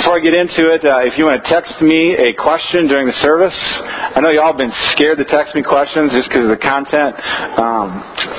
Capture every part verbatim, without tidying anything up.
before I get into it, uh, if you want to text me a question during the service, I know you all have been scared to text me questions just because of the content. Um,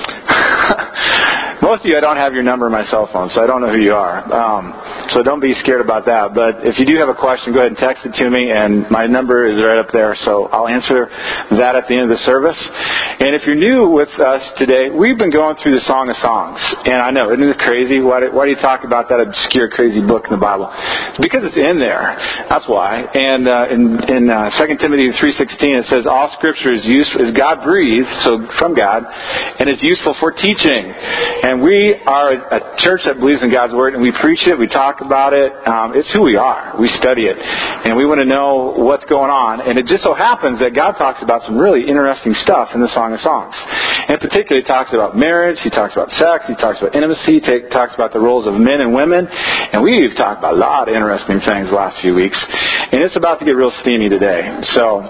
most of you, I don't have your number in my cell phone, so I don't know who you are. Um, so don't be scared about that. But if you do have a question, go ahead and text it to me, and my number is right up there. So I'll answer that at the end of the service. And if you're new with us today, we've been going through the Song of Songs. And I know, isn't it crazy? Why do, why do you talk about that obscure, crazy book in the Bible? It's because it's in there. That's why. And uh, in, in uh, Second Timothy three sixteen, it says, all Scripture is useful, is God-breathed, so from God, and is useful for teaching. And we are a church that believes in God's Word, and we preach it, we talk about it. Um, it's who we are. We study it. And we want to know what's going on. And it just so happens that God talks about some really interesting stuff in the Song of Songs. And in particular, he talks about marriage, he talks about sex, he talks about intimacy, he talks about the roles of men and women. And we've talked about a lot of interesting things the last few weeks. And it's about to get real steamy today. So,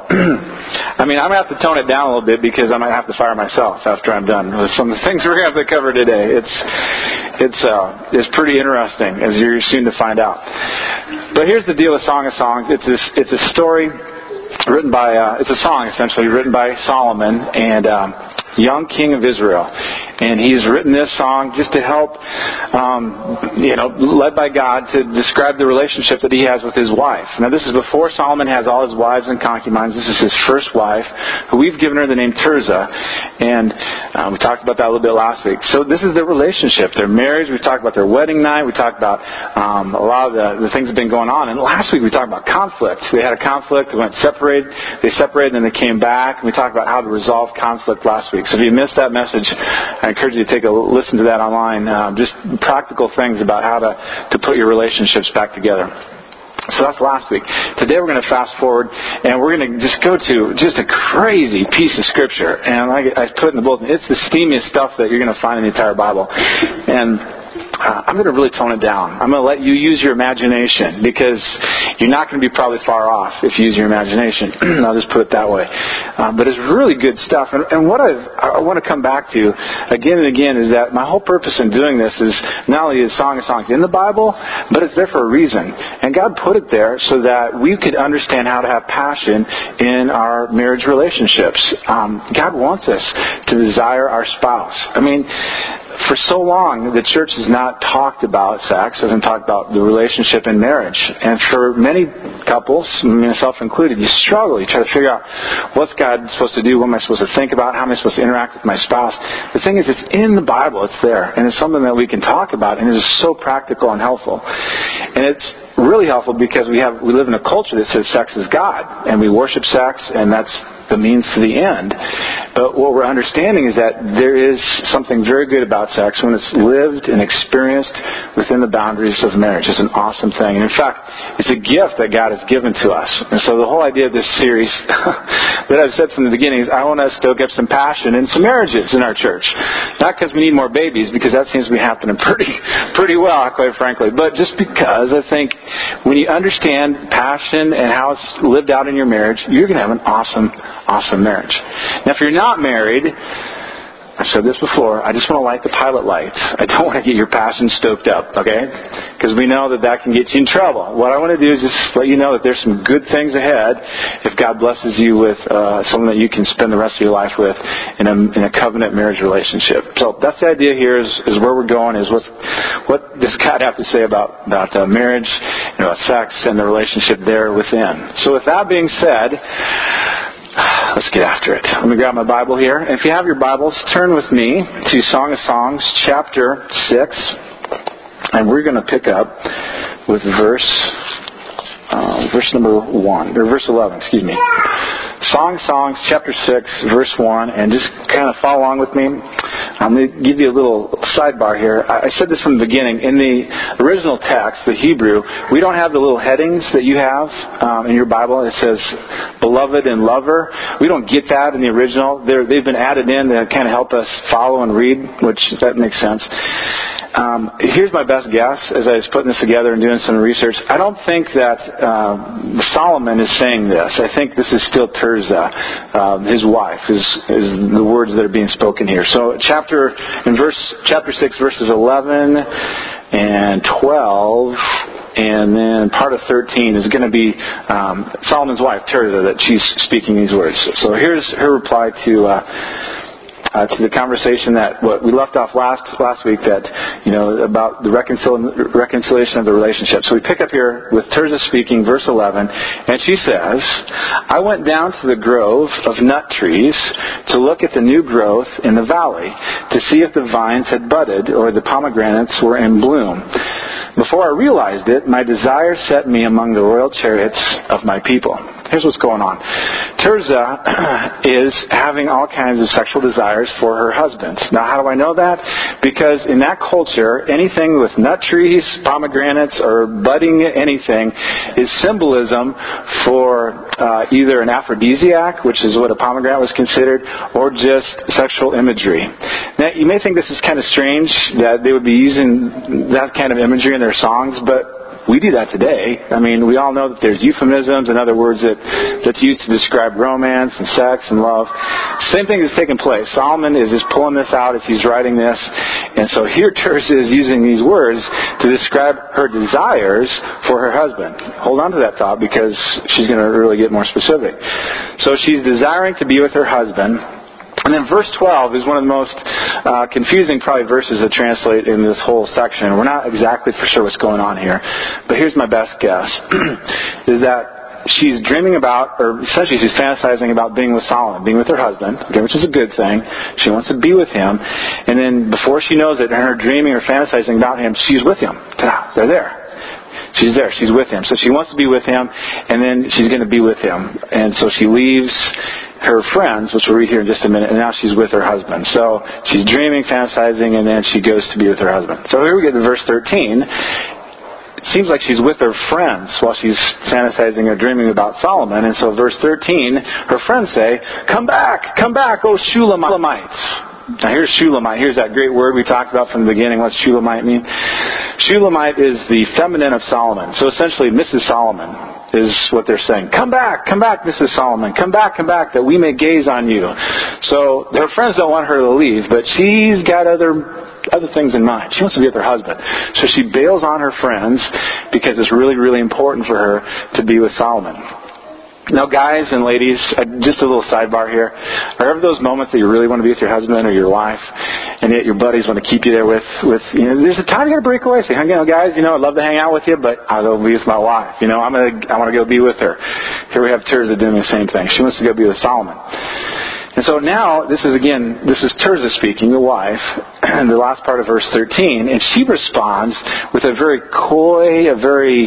I mean, I'm going to have to tone it down a little bit because I might have to fire myself after I'm done with some of the things we're going to have to cover today. It's it's uh, it's pretty interesting, as you're soon to find out. But here's the deal with Song of Songs. It's a, it's a story written by, uh, it's a song essentially, written by Solomon and um, young king of Israel. And he's written this song just to help, um, you know, led by God to describe the relationship that he has with his wife. Now this is before Solomon has all his wives and concubines. This is his first wife, who we've given her the name Tirzah. And um, we talked about that a little bit last week. So this is their relationship, their marriage. We talked about their wedding night. We talked about um, a lot of the, the things that have been going on. And last week we talked about conflict. We had a conflict. We went separated. They separated and then they came back. And we talked about how to resolve conflict last week. So if you missed that message, I encourage you to take a listen to that online. Um, just practical things about how to, to put your relationships back together. So that's last week. Today we're going to fast forward and we're going to just go to just a crazy piece of Scripture. And like I put in the bulletin, it's the steamiest stuff that you're going to find in the entire Bible. And Uh, I'm going to really tone it down. I'm going to let you use your imagination because you're not going to be probably far off if you use your imagination. I'll just put it that way. Um, but it's really good stuff. And, and what I've, I want to come back to again and again is that my whole purpose in doing this is not only is Song of Songs in the Bible, but it's there for a reason. And God put it there so that we could understand how to have passion in our marriage relationships. Um, God wants us to desire our spouse. I mean, for so long, the church has not talked about sex, hasn't talked about the relationship in marriage. And for many couples, myself included, you struggle. You try to figure out what's God supposed to do, what am I supposed to think about, how am I supposed to interact with my spouse. The thing is, it's in the Bible. It's there. And it's something that we can talk about, and it is so practical and helpful. And it's really helpful because we have we live in a culture that says sex is God, and we worship sex, and that's the means to the end. But what we're understanding is that there is something very good about sex when it's lived and experienced within the boundaries of marriage. It's an awesome thing. And in fact, it's a gift that God has given to us. And so the whole idea of this series that I've said from the beginning is I want to stoke up some passion in some marriages in our church. Not because we need more babies, because that seems to be happening pretty, pretty well, quite frankly. But just because I think when you understand passion and how it's lived out in your marriage, you're going to have an awesome Awesome marriage. Now, if you're not married, I've said this before, I just want to light the pilot lights. I don't want to get your passion stoked up, okay? Because we know that that can get you in trouble. What I want to do is just let you know that there's some good things ahead if God blesses you with uh, someone that you can spend the rest of your life with in a, in a covenant marriage relationship. So that's the idea here is, is where we're going, is what's, what does God have to say about, about uh, marriage, and about sex, and the relationship there within. So with that being said, let's get after it. Let me grab my Bible here. And if you have your Bibles, turn with me to Song of Songs, chapter six. And we're going to pick up with verse uh, verse number one, or verse eleven, excuse me. Song of Songs, chapter six, verse one, and just kind of follow along with me. I'm going to give you a little sidebar here. I said this from the beginning. In the original text, the Hebrew, we don't have the little headings that you have um, in your Bible. It says beloved and lover. We don't get that in the original. They're, they've been added in to kind of help us follow and read, which that makes sense. Um, here's my best guess as I was putting this together and doing some research. I don't think that uh, Solomon is saying this. I think this is still Tirzah, uh, his wife, is, is the words that are being spoken here. So chapter in verse chapter six, verses eleven and twelve. And then part of thirteen is going to be um, Solomon's wife, Tirzah, that she's speaking these words. So here's her reply to uh, uh, to the conversation that what we left off last last week, that you know about the reconcil- reconciliation of the relationship. So we pick up here with Tirzah speaking, verse eleven, and she says, "I went down to the grove of nut trees to look at the new growth in the valley, to see if the vines had budded or the pomegranates were in bloom. Before I realized it, my desire set me among the royal chariots of my people." Here's what's going on. Tirzah is having all kinds of sexual desires for her husband. Now, how do I know that? Because in that culture, anything with nut trees, pomegranates, or budding anything is symbolism for uh, either an aphrodisiac, which is what a pomegranate was considered, or just sexual imagery. Now, you may think this is kind of strange that they would be using that kind of imagery in their songs, but we do that today. I mean, we all know that there's euphemisms and other words that that's used to describe romance and sex and love. Same thing is taking place. Solomon is just pulling this out as he's writing this. And so here Tirzah is using these words to describe her desires for her husband. Hold on to that thought, because she's going to really get more specific. So she's desiring to be with her husband. And then verse twelve is one of the most uh, confusing probably verses to translate in this whole section. We're not exactly for sure what's going on here, but here's my best guess, is that she's dreaming about, or essentially she's fantasizing about being with Solomon, being with her husband, okay, which is a good thing. She wants to be with him. And then before she knows it, in her dreaming or fantasizing about him, she's with him. Ta-da, they're there. She's there. She's with him. So she wants to be with him, and then she's going to be with him. And so she leaves her friends, which we'll read here in just a minute, and now she's with her husband. So she's dreaming, fantasizing, and then she goes to be with her husband. So here we get to verse thirteen. It seems like she's with her friends while she's fantasizing or dreaming about Solomon. And so verse thirteen, her friends say, "Come back, come back, O Shulamite." Now here's Shulamite. Here's that great word we talked about from the beginning. What's Shulamite mean? Shulamite is the feminine of Solomon. So essentially Missus Solomon is what they're saying. Come back, come back, Missus Solomon. Come back, come back, that we may gaze on you. So her friends don't want her to leave, but she's got other other things in mind. She wants to be with her husband. So she bails on her friends because it's really, really important for her to be with Solomon. Now, guys and ladies, just a little sidebar here. Are ever those moments that you really want to be with your husband or your wife, and yet your buddies want to keep you there with, with you know, there's a time you got to break away. Say, you know, guys, you know, I'd love to hang out with you, but I'll go be with my wife. You know, I'm gonna, I want to go be with her. Here we have Tirzah doing the same thing. She wants to go be with Solomon. And so now, this is again, this is Tirzah speaking, the wife, and the last part of verse thirteen, and she responds with a very coy, a very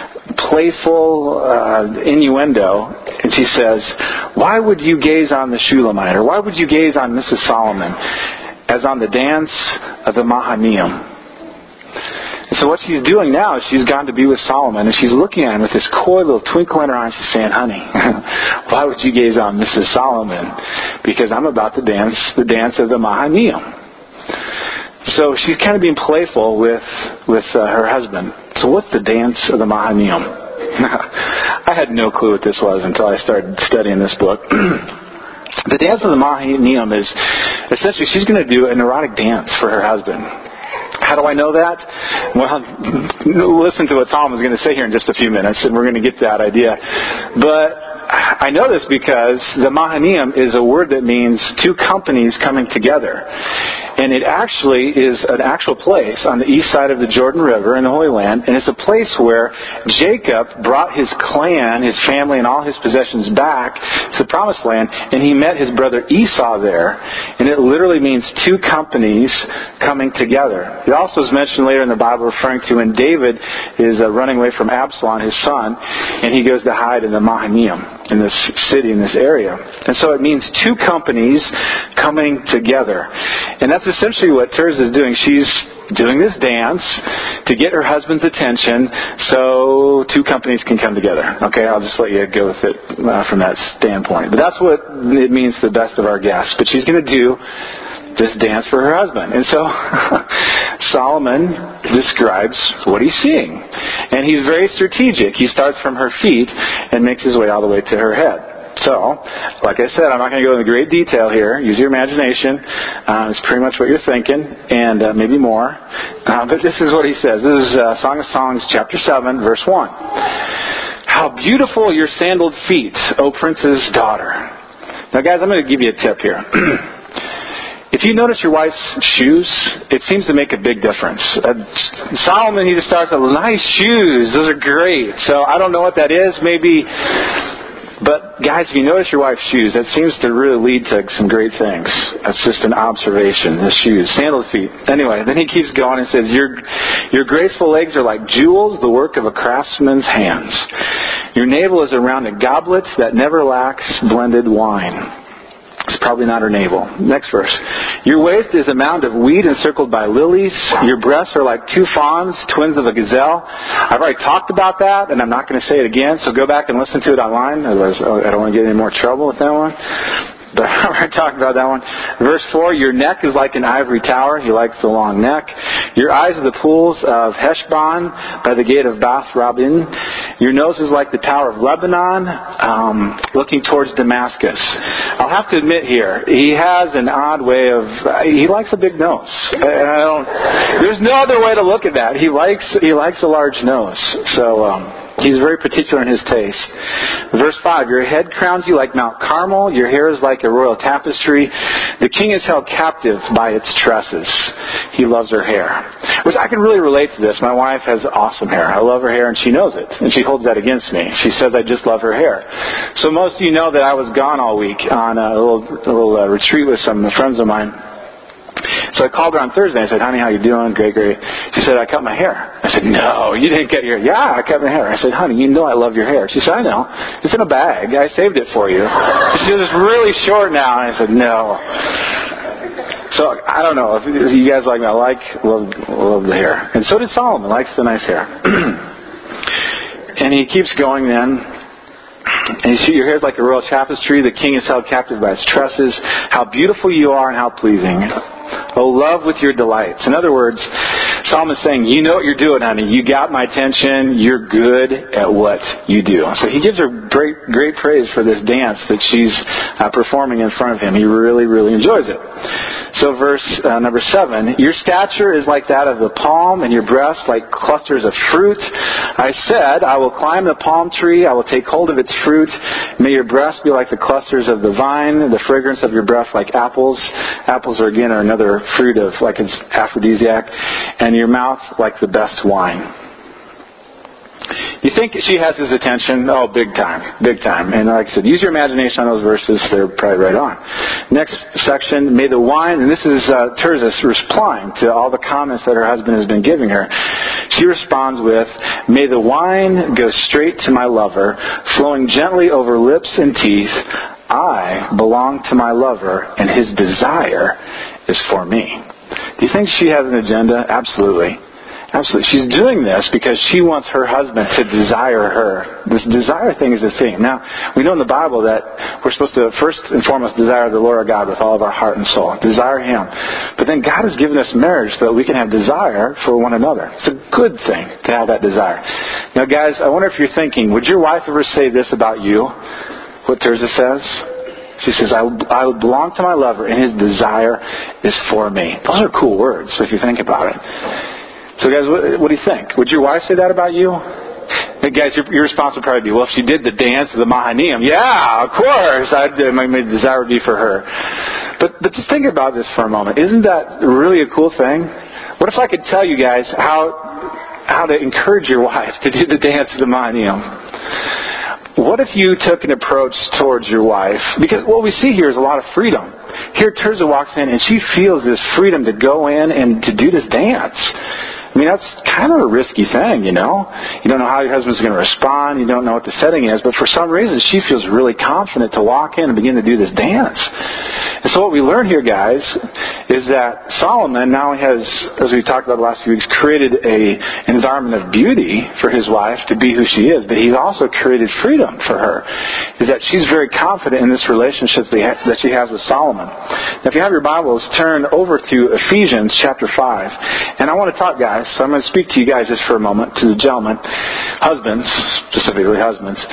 playful uh, innuendo, and she says, "Why would you gaze on the Shulamite, or why would you gaze on Missus Solomon, as on the dance of the Mahanaim?" And so what she's doing now is she's gone to be with Solomon, and she's looking at him with this coy little twinkle in her eye, and she's saying, "Honey, why would you gaze on Missus Solomon? Because I'm about to dance the dance of the Mahanaim." So she's kind of being playful with with uh, her husband. So what's the dance of the Mahanaim? I had no clue what this was until I started studying this book. The dance of the Mahanaim is essentially she's going to do an erotic dance for her husband. How do I know that? Well, listen to what Tom is going to say here in just a few minutes, and we're going to get to that idea. But I know this because the Mahanaim is a word that means two companies coming together. And it actually is an actual place on the east side of the Jordan River in the Holy Land. And it's a place where Jacob brought his clan, his family, and all his possessions back to the Promised Land. And he met his brother Esau there. And it literally means two companies coming together. It also is mentioned later in the Bible referring to when David is uh, running away from Absalom, his son. And he goes to hide in the Mahanaim, in this city, in this area. And so it means two companies coming together. And that's essentially what Tirzah is doing. She's doing this dance to get her husband's attention so two companies can come together. Okay, I'll just let you go with it uh, from that standpoint. But that's what it means to the best of our guests. But she's going to do this dance for her husband. And so Solomon describes what he's seeing. And he's very strategic. He starts from her feet and makes his way all the way to her head. So, like I said, I'm not going to go into great detail here. Use your imagination. Uh, it's pretty much what you're thinking, and uh, maybe more. Uh, but this is what he says. This is uh, Song of Songs, chapter seven, verse one. How beautiful your sandaled feet, O Prince's daughter. Now, guys, I'm going to give you a tip here. If you notice your wife's shoes, it seems to make a big difference. Uh, Solomon, he just starts with nice shoes. Those are great. So I don't know what that is. Maybe... But, guys, if you notice your wife's shoes, that seems to really lead to some great things. That's just an observation, the shoes. Sandaled feet. Anyway, then he keeps going and says, Your, your graceful legs are like jewels, the work of a craftsman's hands. Your navel is a rounded goblet that never lacks blended wine. It's probably not her navel. Next verse. Your waist is a mound of wheat encircled by lilies. Your breasts are like two fawns, twins of a gazelle. I've already talked about that, and I'm not going to say it again, so go back and listen to it online. Otherwise, I don't want to get any more trouble with that one. But I already talked about that one. Verse four, your neck is like an ivory tower. He likes the long neck. Your eyes are the pools of Heshbon by the gate of Bath Rabbim. Your nose is like the tower of Lebanon, um, looking towards Damascus. I'll have to admit here, he has an odd way of, uh, he likes a big nose. And I don't, there's no other way to look at that. He likes, he likes a large nose. So, um, he's very particular in his taste. Verse five, your head crowns you like Mount Carmel. Your hair is like a royal tapestry. The king is held captive by its tresses. He loves her hair. Which I can really relate to this. My wife has awesome hair. I love her hair, and she knows it. And she holds that against me. She says I just love her hair. So most of you know that I was gone all week on a little, a little uh, retreat with some friends of mine. So I called her on Thursday. I said, honey, how you doing? Great, great. She said, I cut my hair. I said, no, you didn't cut your hair. Yeah, I cut my hair. I said, honey, you know I love your hair. She said, I know. It's in a bag. I saved it for you. She said, it's really short now. And I said, no. So I don't know. If you guys like me, I like, love, love the hair. And so did Solomon. Likes the nice hair. And he keeps going then. And you see, your hair is like a royal tapestry. The king is held captive by its tresses. How beautiful you are and how pleasing. Oh, love with your delights. In other words, Solomon's saying, you know what you're doing, honey. You got my attention. You're good at what you do. So he gives her great, great praise for this dance that she's uh, performing in front of him. He really, really enjoys it. So verse uh, number seven, your stature is like that of the palm, and your breasts like clusters of fruit. I said, I will climb the palm tree. I will take hold of its fruit. May your breasts be like the clusters of the vine, the fragrance of your breath like apples. Apples are again are another fruit of like an aphrodisiac, and your mouth like the best wine. You think she has his attention? Oh, big time. Big time. And like I said, use your imagination on those verses. They're probably right on. Next section, may the wine, and this is uh, Tirzah replying to all the comments that her husband has been giving her. She responds with, may the wine go straight to my lover, flowing gently over lips and teeth. I belong to my lover, and his desire is for me. Do you think she has an agenda? Absolutely. Absolutely. She's doing this because she wants her husband to desire her. This desire thing is a thing. Now, we know in the Bible that we're supposed to first and foremost desire the Lord our God with all of our heart and soul. Desire Him. But then God has given us marriage so that we can have desire for one another. It's a good thing to have that desire. Now, guys, I wonder if you're thinking, would your wife ever say this about you? What Tirzah says? She says, I, I belong to my lover and his desire is for me. Those are cool words if you think about it. So guys, what, what do you think? Would your wife say that about you? Hey guys, your, your response would probably be, well, if she did the dance of the Mahanaim, yeah, of course, I'd, my, my desire would be for her. But, but just think about this for a moment. Isn't that really a cool thing? What if I could tell you guys how, how to encourage your wife to do the dance of the Mahanaim? What if you took an approach towards your wife? Because what we see here is a lot of freedom. Here Tirzah walks in and she feels this freedom to go in and to do this dance. I mean, that's kind of a risky thing, you know. You don't know how your husband's going to respond. You don't know what the setting is. But for some reason, she feels really confident to walk in and begin to do this dance. And so what we learn here, guys, is that Solomon now has, as we talked about the last few weeks, created a environment of beauty for his wife to be who she is. But he's also created freedom for her. Is that she's very confident in this relationship that she has with Solomon. Now, if you have your Bibles, turn over to Ephesians chapter five. And I want to talk, guys, so I'm going to speak to you guys just for a moment, to the gentlemen, husbands, specifically husbands.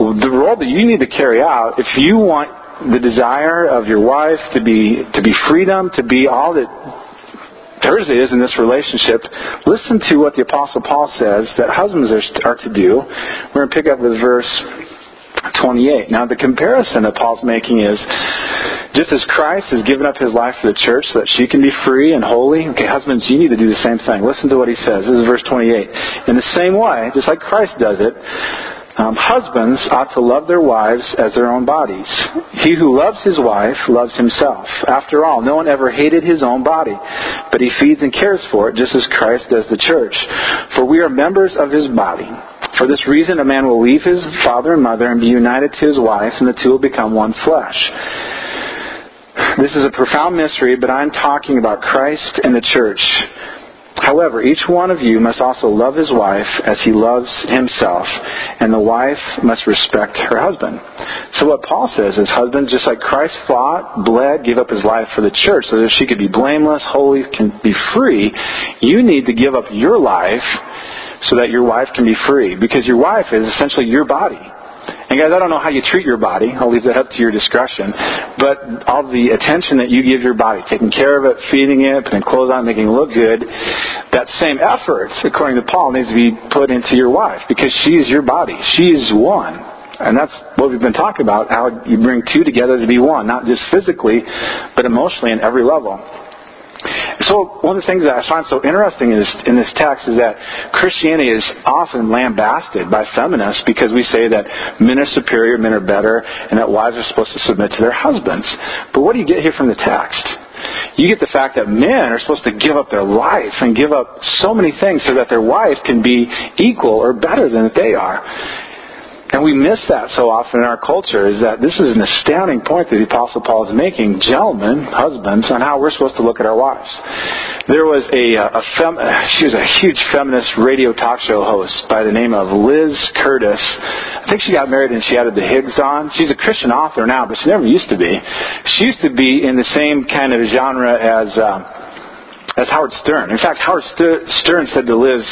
the role that you need to carry out, if you want the desire of your wife to be to be freedom, to be all that Thursday is in this relationship, listen to what the Apostle Paul says that husbands are, are to do. We're going to pick up with verse twenty-eight. Now, the comparison that Paul's making is, just as Christ has given up his life for the church so that she can be free and holy, okay, husbands, you need to do the same thing. Listen to what he says. This is verse twenty-eight. In the same way, just like Christ does it, Um, husbands ought to love their wives as their own bodies. He who loves his wife loves himself. After all, no one ever hated his own body, but he feeds and cares for it just as Christ does the church. For we are members of his body. For this reason, a man will leave his father and mother and be united to his wife, and the two will become one flesh. This is a profound mystery, but I'm talking about Christ and the church. However, each one of you must also love his wife as he loves himself, and the wife must respect her husband. So what Paul says is, husbands, just like Christ fought, bled, gave up his life for the church so that she could be blameless, holy, can be free, you need to give up your life so that your wife can be free, because your wife is essentially your body. And guys, I don't know how you treat your body. I'll leave that up to your discretion. But all the attention that you give your body, taking care of it, feeding it, putting clothes on, making it look good, that same effort, according to Paul, needs to be put into your wife, because she is your body. She is one. And that's what we've been talking about, how you bring two together to be one, not just physically, but emotionally in every level. So one of the things that I find so interesting in this, in this text is that Christianity is often lambasted by feminists because we say that men are superior, men are better, and that wives are supposed to submit to their husbands. But what do you get here from the text? You get the fact that men are supposed to give up their life and give up so many things so that their wife can be equal or better than they are. And we miss that so often in our culture, is that this is an astounding point that the Apostle Paul is making, gentlemen, husbands, on how we're supposed to look at our wives. There was a, a fem- she was a huge feminist radio talk show host by the name of Liz Curtis. I think she got married and she added the Higgs on. She's a Christian author now, but she never used to be. She used to be in the same kind of genre as... Um, That's Howard Stern. In fact, Howard Stern said to Liz,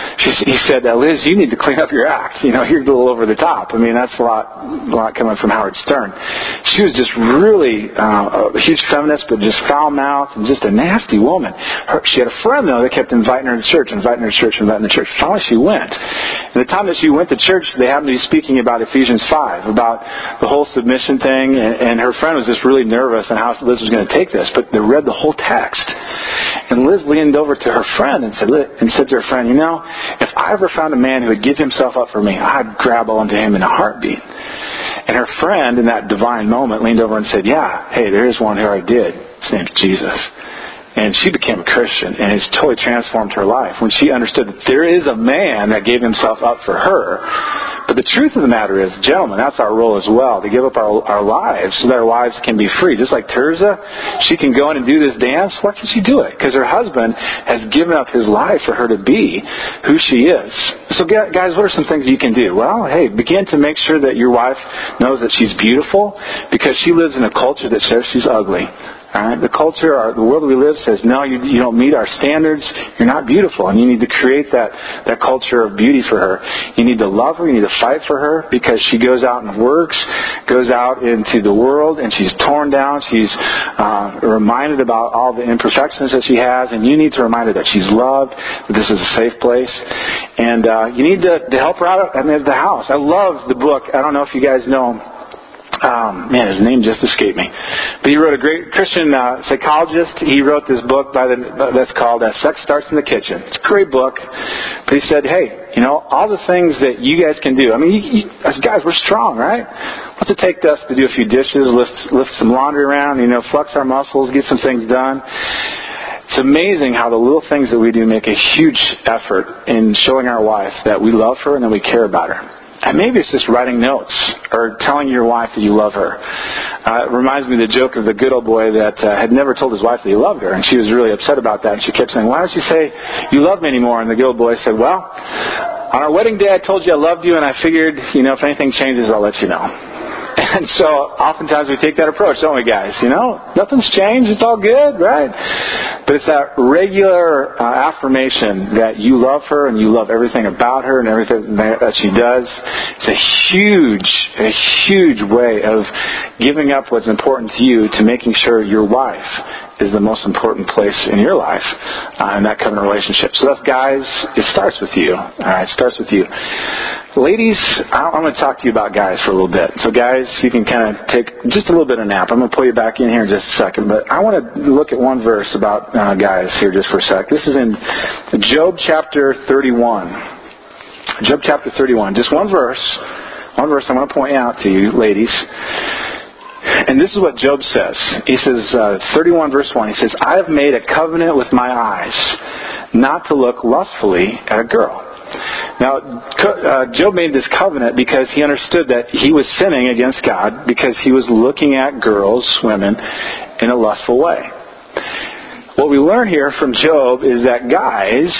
he said, Liz, you need to clean up your act. You know, you're a little over the top. I mean, that's a lot, a lot coming from Howard Stern. She was just really uh, a huge feminist, but just foul-mouthed and just a nasty woman. Her, she had a friend, though, that kept inviting her to church, inviting her to church, inviting her to church. Finally, she went. And the time that she went to church, they happened to be speaking about Ephesians five, about the whole submission thing, and, and her friend was just really nervous on how Liz was going to take this. But they read the whole text. And Liz leaned over to her friend and said, and said to her friend, you know, if I ever found a man who would give himself up for me, I'd grab onto him in a heartbeat. And her friend, in that divine moment, leaned over and said, yeah, hey, there is one who I did. His name's Jesus. And she became a Christian, and it's totally transformed her life when she understood that there is a man that gave himself up for her. But the truth of the matter is, gentlemen, that's our role as well, to give up our, our lives so that our wives can be free. Just like Tirzah, she can go in and do this dance. Why can she do it? Because her husband has given up his life for her to be who she is. So guys, what are some things you can do? Well, hey, begin to make sure that your wife knows that she's beautiful, because she lives in a culture that says she's ugly. All right? The culture, our, the world we live says, no, you, you don't meet our standards. You're not beautiful. And you need to create that, that culture of beauty for her. You need to love her. You need to fight for her, because she goes out and works, goes out into the world, and she's torn down. She's uh, reminded about all the imperfections that she has. And you need to remind her that she's loved, that this is a safe place. And uh, you need to, to help her out at the house. I love the book. I don't know if you guys know Um, man, his name just escaped me. But he wrote a great Christian uh, psychologist. He wrote this book by the, that's called uh, Sex Starts in the Kitchen. It's a great book. But he said, hey, you know, all the things that you guys can do. I mean, you, you, as guys, we're strong, right? What's it take to us to do a few dishes, lift, lift some laundry around, you know, flex our muscles, get some things done? It's amazing how the little things that we do make a huge effort in showing our wife that we love her and that we care about her. And maybe it's just writing notes or telling your wife that you love her. Uh, it reminds me of the joke of the good old boy that uh, had never told his wife that he loved her, and she was really upset about that. And she kept saying, why don't you say you love me anymore? And the good old boy said, well, on our wedding day I told you I loved you, and I figured, you know, if anything changes, I'll let you know. And so oftentimes we take that approach, don't we, guys? You know, nothing's changed. It's all good, right? But it's that regular uh, affirmation that you love her and you love everything about her and everything that she does. It's a huge, a huge way of giving up what's important to you to making sure your wife is the most important place in your life uh, in that covenant relationship. So that's, guys, it starts with you. All right, it starts with you. Ladies, I'm going to talk to you about guys for a little bit. So guys, you can kind of take just a little bit of a nap. I'm going to pull you back in here in just a second. But I want to look at one verse about uh, guys here just for a sec. This is in Job chapter thirty-one. Job chapter thirty-one. Just one verse. One verse I'm going to point out to you, ladies. And this is what Job says. He says, uh, thirty-one verse one, he says, I have made a covenant with my eyes not to look lustfully at a girl. Now, uh, Job made this covenant because he understood that he was sinning against God because he was looking at girls, women, in a lustful way. What we learn here from Job is that guys,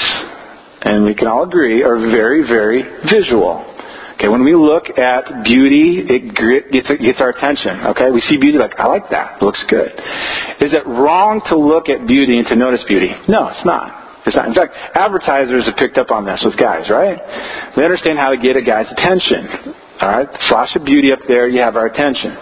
and we can all agree, are very, very visual. Okay, when we look at beauty, it gets, it gets our attention. Okay, we see beauty like, I like that. It looks good. Is it wrong to look at beauty and to notice beauty? No, it's not. It's not. In fact, advertisers have picked up on this with guys, right? They understand how to get a guy's attention. All right, flash of beauty up there, you have our attention.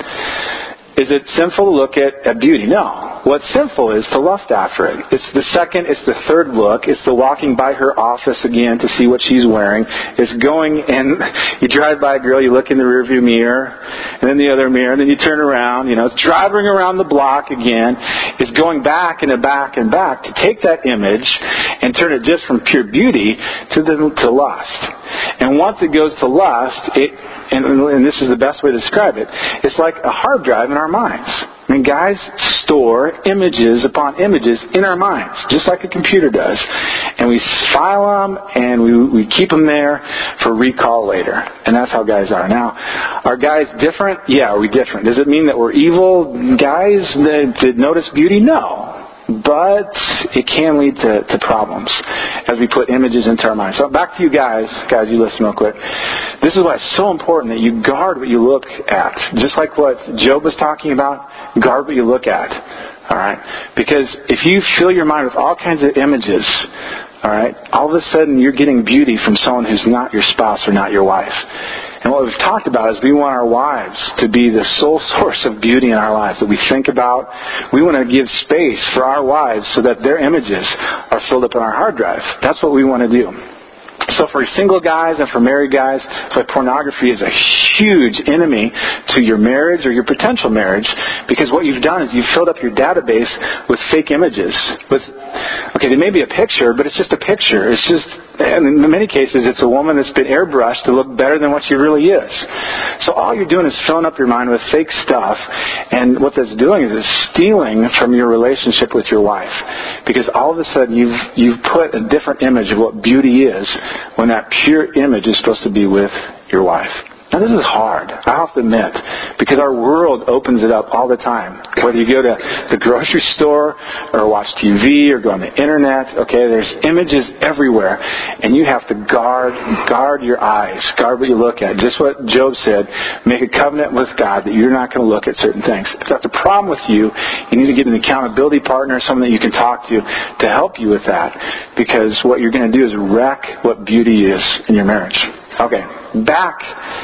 Is it sinful to look at, at beauty? No. What's sinful is to lust after it. It's the second, it's the third look. It's the walking by her office again to see what she's wearing. It's going and you drive by a girl, you look in the rearview mirror, and then the other mirror, and then you turn around. You know, it's driving around the block again. It's going back and back and back to take that image and turn it just from pure beauty to the, to lust. And once it goes to lust, it and, and this is the best way to describe it, it's like a hard drive in our minds. I mean, guys store images upon images in our minds, just like a computer does. And we file them, and we, we keep them there for recall later. And that's how guys are. Now, are guys different? Yeah, are we different? Does it mean that we're evil guys that, that notice beauty? No. But it can lead to, to problems as we put images into our minds. So back to you guys. Guys, you listen real quick. This is why it's so important that you guard what you look at. Just like what Job was talking about, guard what you look at. All right? Because if you fill your mind with all kinds of images, all right, all of a sudden you're getting beauty from someone who's not your spouse or not your wife. And what we've talked about is we want our wives to be the sole source of beauty in our lives that we think about. We want to give space for our wives so that their images are filled up in our hard drive. That's what we want to do. So for single guys and for married guys, like pornography is a huge enemy to your marriage or your potential marriage, because what you've done is you've filled up your database with fake images. With okay, there may be a picture, but it's just a picture. It's just, and in many cases, it's a woman that's been airbrushed to look better than what she really is. So all you're doing is filling up your mind with fake stuff, and what that's doing is it's stealing from your relationship with your wife, because all of a sudden you've you've put a different image of what beauty is, when that pure image is supposed to be with your wife. Now this is hard, I have to admit, because our world opens it up all the time. Whether you go to the grocery store or watch T V or go on the internet, okay, there's images everywhere, and you have to guard, guard your eyes, guard what you look at. Just what Job said, make a covenant with God that you're not going to look at certain things. If that's a problem with you, you need to get an accountability partner, someone that you can talk to to help you with that, because what you're going to do is wreck what beauty is in your marriage. Okay, back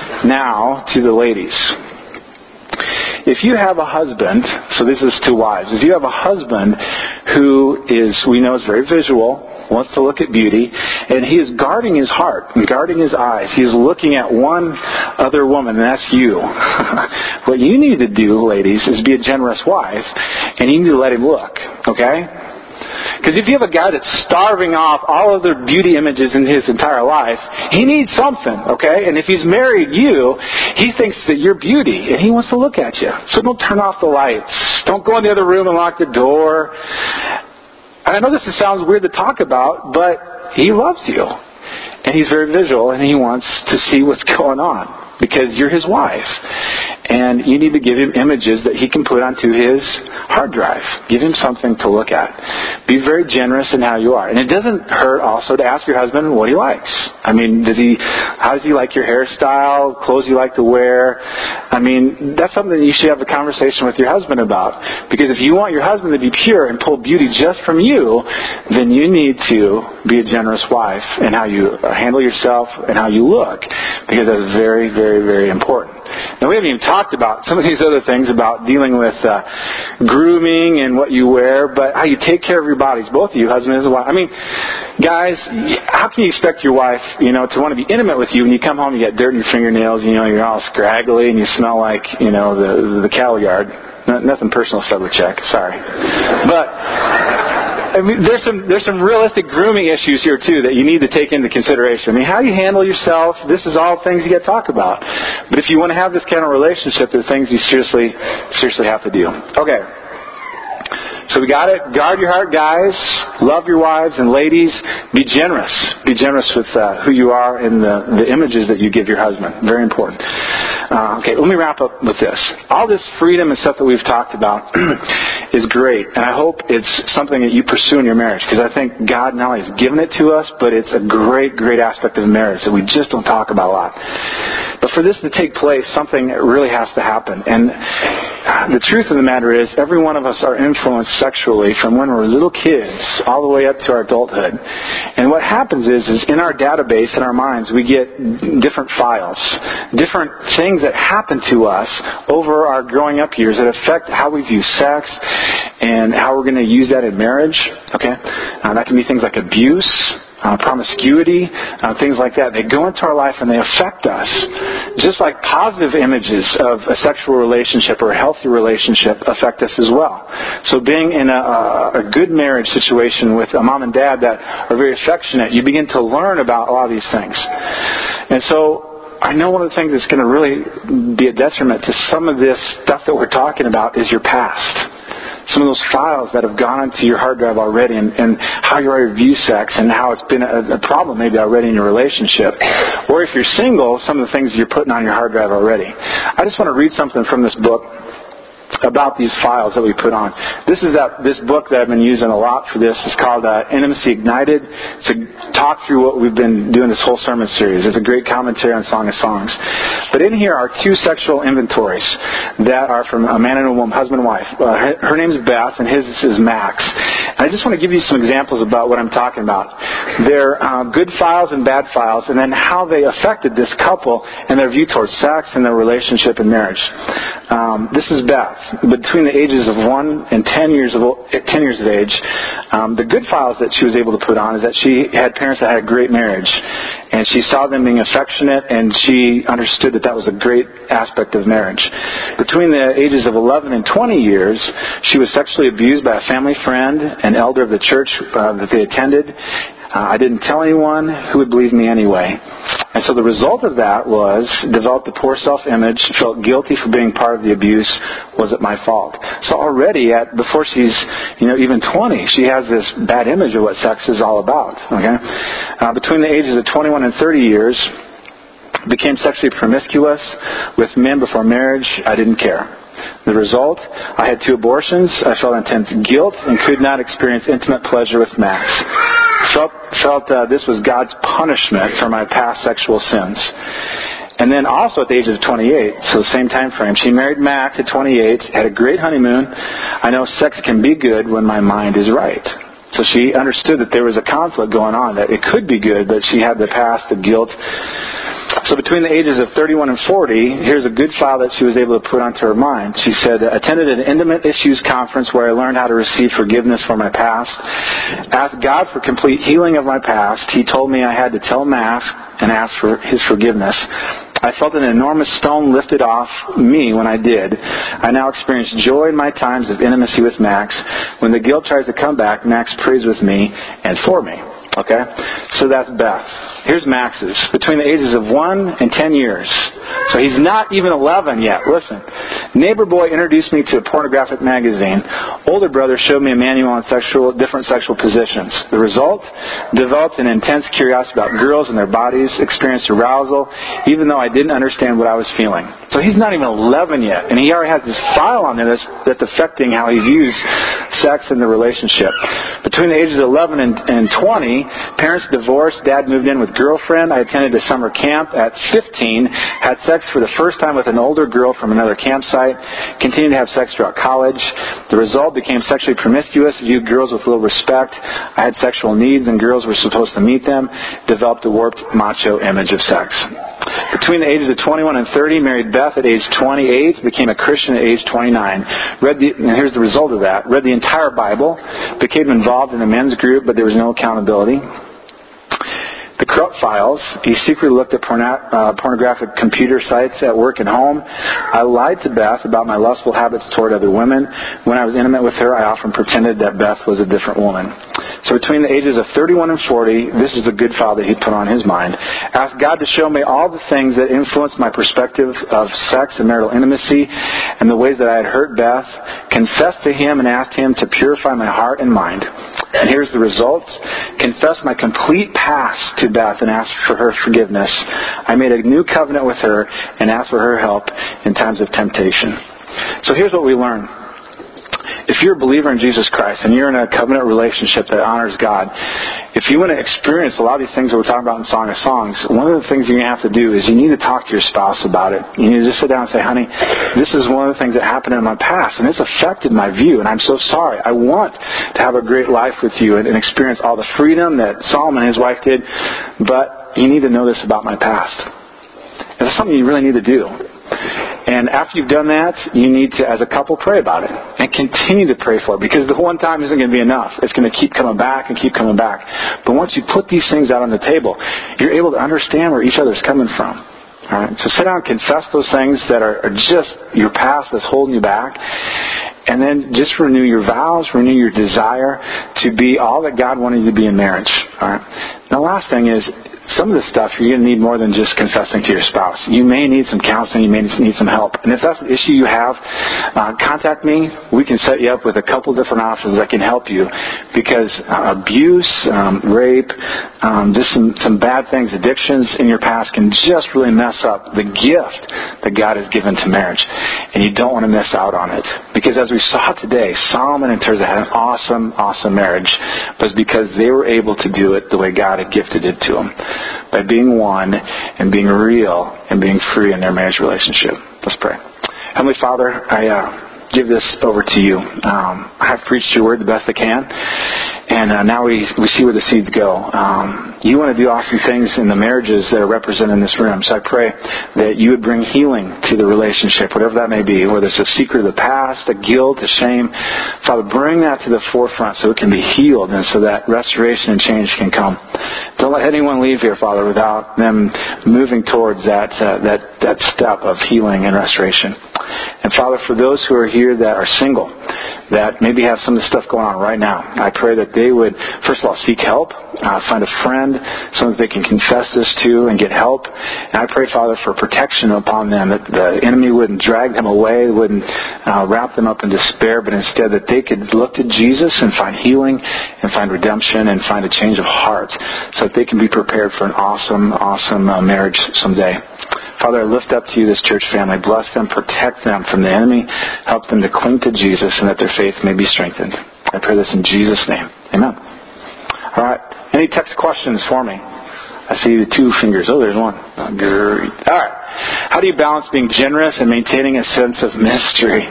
now to the ladies. If you have a husband, so this is to wives, if you have a husband who is, we know is very visual, wants to look at beauty, and he is guarding his heart and guarding his eyes, he is looking at one other woman, and that's you. What you need to do, ladies, is be a generous wife, and you need to let him look, okay? Because if you have a guy that's starving off all of the beauty images in his entire life, he needs something, okay? And if he's married you, he thinks that you're beauty, and he wants to look at you. So don't turn off the lights. Don't go in the other room and lock the door. And I know this sounds weird to talk about, but he loves you. And he's very visual, and he wants to see what's going on, because you're his wife. and you need to give him images that he can put onto his hard drive. Give him something to look at. Be very generous in how you are. And it doesn't hurt also to ask your husband what he likes. I mean, does he, how does he like your hairstyle, clothes you like to wear? I mean, that's something that you should have a conversation with your husband about. Because if you want your husband to be pure and pull beauty just from you, then you need to be a generous wife in how you handle yourself and how you look. Because that's very, very, very important. Now, we haven't even talked about some of these other things about dealing with uh, grooming and what you wear, but how you take care of your bodies, both of you, husband and wife. I mean, guys, how can you expect your wife, you know, to want to be intimate with you when you come home and you get dirt in your fingernails, you know, you're all scraggly and you smell like, you know, the the cattle yard. Nothing personal, Subbercheck. Sorry. But I mean, there's some there's some realistic grooming issues here too that you need to take into consideration. I mean, how you handle yourself, this is all things you get to talk about. But if you want to have this kind of relationship, there's things you seriously seriously have to do. Okay. So we got it. Guard your heart, guys. Love your wives, and ladies, be generous. Be generous with uh, who you are and the, the images that you give your husband. Very important. Uh, okay, let me wrap up with this. All this freedom and stuff that we've talked about is great, and I hope it's something that you pursue in your marriage, because I think God not only has given it to us, but it's a great, great aspect of marriage that we just don't talk about a lot. But for this to take place, something really has to happen. And the truth of the matter is, every one of us are influenced sexually from when we're little kids all the way up to our adulthood. And what happens is, is in our database, in our minds, we get different files, different things that happen to us over our growing up years that affect how we view sex and how we're going to use that in marriage. Okay, uh, that can be things like abuse, Uh, promiscuity, uh, things like that. They go into our life and they affect us. Just like positive images of a sexual relationship or a healthy relationship affect us as well. So being in a, a good marriage situation with a mom and dad that are very affectionate, you begin to learn about a lot of these things. And so I know one of the things that's going to really be a detriment to some of this stuff that we're talking about is your past. Some of those files that have gone into your hard drive already, and, and how you already view sex and how it's been a, a problem maybe already in your relationship. Or if you're single, some of the things you're putting on your hard drive already. I just want to read something from this book about these files that we put on. This is that this book that I've been using a lot for this. It's called uh, Intimacy Ignited. It's a talk through what we've been doing this whole sermon series. It's a great commentary on Song of Songs. But in here are two sexual inventories that are from a man and a woman, husband and wife. Uh, her name's Beth and his is Max. And I just want to give you some examples about what I'm talking about. They're uh, good files and bad files, and then how they affected this couple and their view towards sex and their relationship and marriage. Um, this is Beth. Between the ages of one and ten years of ten years of age, um, the good files that she was able to put on is that she had parents that had a great marriage, and she saw them being affectionate, and she understood that that was a great aspect of marriage. Between the ages of eleven and twenty years, she was sexually abused by a family friend, an elder of the church uh, that they attended. Uh, I didn't tell anyone. Who would believe me anyway? And so the result of that was developed a poor self-image, felt guilty for being part of the abuse. Was it my fault? So already, at before she's you know even twenty, she has this bad image of what sex is all about. Okay, uh, between the ages of twenty-one and thirty years, became sexually promiscuous with men before marriage. I didn't care. The result, I had two abortions. I felt intense guilt and could not experience intimate pleasure with Max. Felt felt uh, this was God's punishment for my past sexual sins. And then also at the age of twenty-eight, so the same time frame, she married Max at twenty-eight, had a great honeymoon. I know sex can be good when my mind is right. So she understood that there was a conflict going on, that it could be good, but she had the past, the guilt. So between the ages of thirty-one and forty, here's a good file that she was able to put onto her mind. She said, attended an intimate issues conference where I learned how to receive forgiveness for my past. Asked God for complete healing of my past. He told me I had to tell Max and ask for his forgiveness. I felt an enormous stone lifted off me when I did. I now experience joy in my times of intimacy with Max. When the guilt tries to come back, Max prays with me and for me. Okay? So that's Beth. Here's Max's. Between the ages of one and ten years. So he's not even eleven yet. Listen. Neighbor boy introduced me to a pornographic magazine. Older brother showed me a manual on sexual, different sexual positions. The result? Developed an intense curiosity about girls and their bodies, experienced arousal, even though I didn't understand what I was feeling. So he's not even eleven yet, and he already has this file on there that's, that's affecting how he views sex in the relationship. Between the ages of eleven and, and twenty, parents divorced, dad moved in with girlfriend. I attended a summer camp. At fifteen, had sex for the first time with an older girl from another campsite. Continued to have sex throughout college. The result, became sexually promiscuous, viewed girls with little respect. I had sexual needs and girls were supposed to meet them. Developed a warped macho image of sex. Between the ages of twenty-one and thirty, married Beth at age twenty-eight, became a Christian at age twenty-nine. Read the, and here's the result of that. Read the entire Bible, became involved in a men's group, but there was no accountability. The corrupt files. He secretly looked at porno- uh, pornographic computer sites at work and home. I lied to Beth about my lustful habits toward other women. When I was intimate with her, I often pretended that Beth was a different woman. So between the ages of thirty-one and forty, this is the good file that he put on his mind. Asked God to show me all the things that influenced my perspective of sex and marital intimacy and the ways that I had hurt Beth. Confessed to him and asked him to purify my heart and mind. And here's the results. Confessed my complete past to Beth and asked for her forgiveness. I made a new covenant with her and asked for her help in times of temptation. So here's what we learn. If you're a believer in Jesus Christ and you're in a covenant relationship that honors God, if you want to experience a lot of these things that we're talking about in Song of Songs, one of the things you're going to have to do is you need to talk to your spouse about it. You need to just sit down and say, honey, this is one of the things that happened in my past, and it's affected my view, and I'm so sorry. I want to have a great life with you and, and experience all the freedom that Solomon and his wife did, but you need to know this about my past. And it's something you really need to do. And after you've done that, you need to, as a couple, pray about it. And continue to pray for it. Because the one time isn't going to be enough. It's going to keep coming back and keep coming back. But once you put these things out on the table, you're able to understand where each other's coming from. All right? So sit down and confess those things that are, are just your past that's holding you back. And then just renew your vows, renew your desire to be all that God wanted you to be in marriage. All right? And the last thing is, some of this stuff you're going to need more than just confessing to your spouse. You may need some counseling. You may need some help. And if that's an issue you have, uh, contact me. We can set you up with a couple different options that can help you. Because uh, abuse, um, rape, um, just some, some bad things, addictions in your past can just really mess up the gift that God has given to marriage. And you don't want to miss out on it. Because as we saw today, Solomon and Tirzah had an awesome, awesome marriage. But it's because they were able to do it the way God had gifted it to them. By being one and being real and being free in their marriage relationship. Let's pray. Heavenly Father, I uh, give this over to you. Um, I have preached your word the best I can. And uh, now we we see where the seeds go. Um, you want to do awesome things in the marriages that are represented in this room. So I pray that you would bring healing to the relationship, whatever that may be, whether it's a secret of the past, a guilt, a shame. Father, bring that to the forefront so it can be healed and so that restoration and change can come. Don't let anyone leave here, Father, without them moving towards that uh, that that step of healing and restoration. And Father, for those who are here that are single, that maybe have some of the stuff going on right now, I pray that they would, first of all, seek help, uh, find a friend, someone that they can confess this to and get help. And I pray, Father, for protection upon them, that the enemy wouldn't drag them away, wouldn't uh, wrap them up in despair, but instead that they could look to Jesus and find healing and find redemption and find a change of heart so that they can be prepared for an awesome, awesome uh, marriage someday. Father, I lift up to you this church family. Bless them, protect them from the enemy. Help them to cling to Jesus and that their faith may be strengthened. I pray this in Jesus' name. Amen. All right. Any text questions for me? I see the two fingers. Oh, there's one. Oh, great. All right. How do you balance being generous and maintaining a sense of mystery?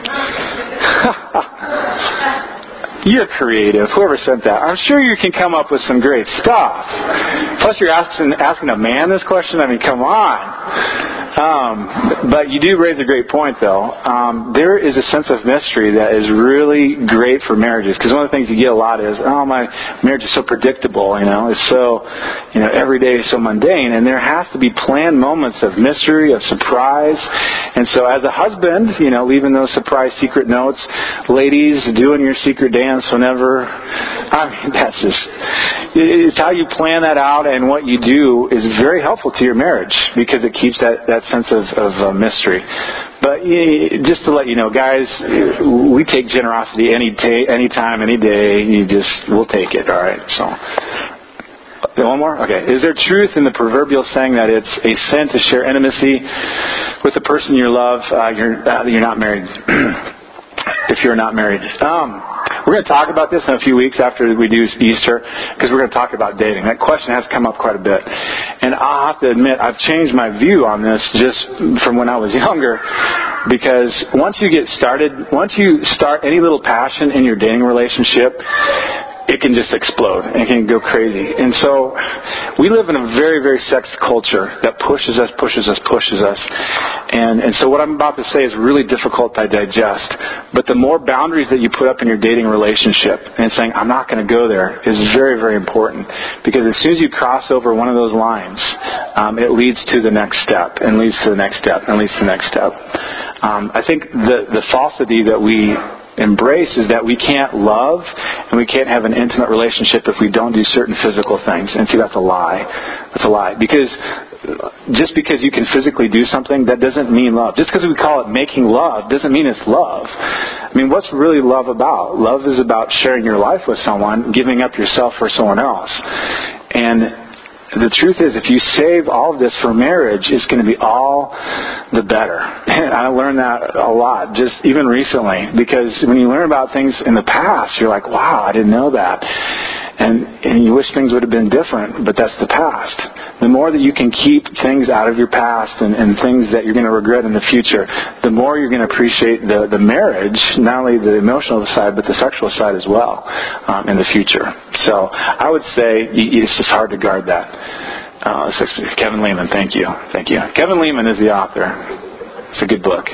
You're creative. Whoever sent that. I'm sure you can come up with some great stuff. Plus, you're asking asking a man this question. I mean, come on. Um, but you do raise a great point, though. Um, there is a sense of mystery that is really great for marriages. Because one of the things you get a lot is, oh, my marriage is so predictable. You know, it's so, you know, every day is so mundane. And there has to be planned moments of mystery, of surprise. And so, as a husband, you know, leaving those surprise secret notes, ladies, doing your secret dance whenever. I mean, that's just, it's how you plan that out, and what you do is very helpful to your marriage because it keeps that, that sense of, of uh, mystery. But just to let you know, guys, we take generosity any ta- any time, any day. You just, we'll take it, all right? So, one more? Okay. Is there truth in the proverbial saying that it's a sin to share intimacy with the person you love, uh, you're, uh, you're not married? If you're not married. Um, we're going to talk about this in a few weeks after we do Easter, because we're going to talk about dating. That question has come up quite a bit. And I'll have to admit, I've changed my view on this just from when I was younger, because once you get started, once you start any little passion in your dating relationship, it can just explode. It can go crazy. And so we live in a very, very sex culture that pushes us, pushes us, pushes us. And, and so what I'm about to say is really difficult to digest. But the more boundaries that you put up in your dating relationship and saying, I'm not going to go there, is very, very important. Because as soon as you cross over one of those lines, um, it leads to the next step, and leads to the next step, and leads to the next step. Um, I think the, the falsity that we embrace is that we can't love and we can't have an intimate relationship if we don't do certain physical things. And see, that's a lie. That's a lie. Because just because you can physically do something, that doesn't mean love. Just because we call it making love doesn't mean it's love. I mean, what's really love about? Love is about sharing your life with someone, giving up yourself for someone else. And the truth is, if you save all of this for marriage, it's going to be all the better. And I learned that a lot, just even recently, because when you learn about things in the past, you're like, wow, I didn't know that. And, and you wish things would have been different, but that's the past. The more that you can keep things out of your past and, and things that you're going to regret in the future, the more you're going to appreciate the, the marriage, not only the emotional side, but the sexual side as well, um, in the future. So I would say it's just hard to guard that. Uh, Kevin Leman, thank you. Thank you. Kevin Leman is the author. It's a good book.